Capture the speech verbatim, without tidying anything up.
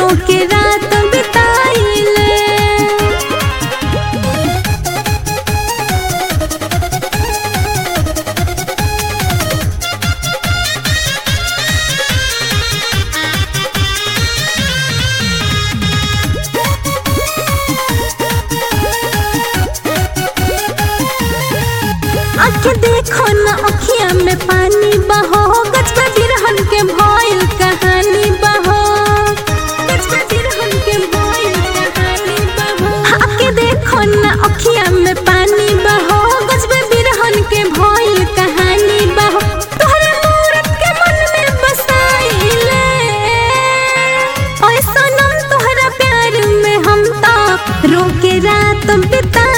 रोके रात बिताइले। आके देखो ना अखिया में पानी बहो, गजबे बिरहन के भइल कहानी बहो, गजबे बिरहन के भइल कहानी बहो। आके देखो ना अखिया में पानी बहो, गजबे बिरहन के भइल कहानी बहो। तोहरे मूरत के मन में बसाइले, ओए सनम तोहरा प्यार में हम तो रोके रात बिता